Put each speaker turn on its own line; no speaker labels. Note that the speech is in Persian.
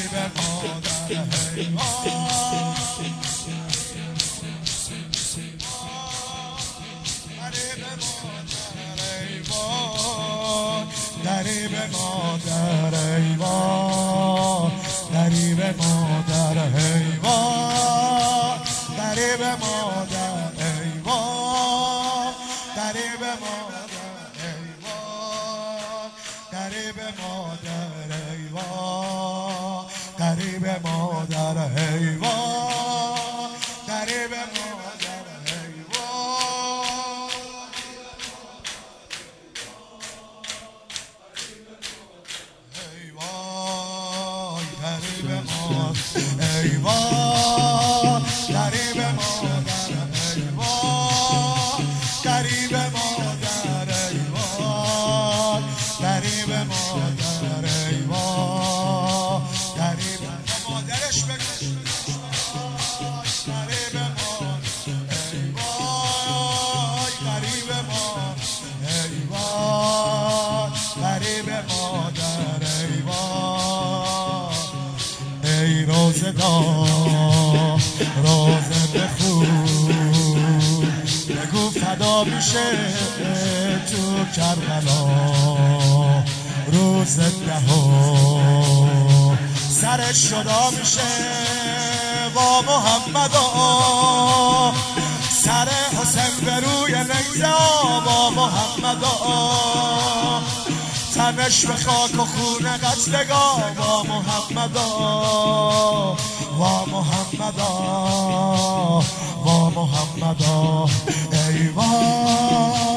غریب مادر حیوان، غریب مادر حیوان، غریب مادر حیوان، غریب مادر حیوان، غریب مادر حیوان، غریب مادر حیوان، غریب مادر حیوان، غریب مادر حیوان، غریب مادر حیوان، حیوان، غریب مادر حیوان، غریب مادر حیوان، غریب مادر حیوان، غریب مادر حیوان، غریب مادرش بگو غریب مادر حیوان، غریب مادر حیوان، غریب مادر حیوان. ای روزگار روزه بخون، بگو فدا میشه تو کربلا روز دهم سرش جدا میشه با محمدا، سر حسین به روی نیزه با محمدا، تنش به خاک و خون قتلگاه با محمدا، با محمدا، با محمدا. ایوان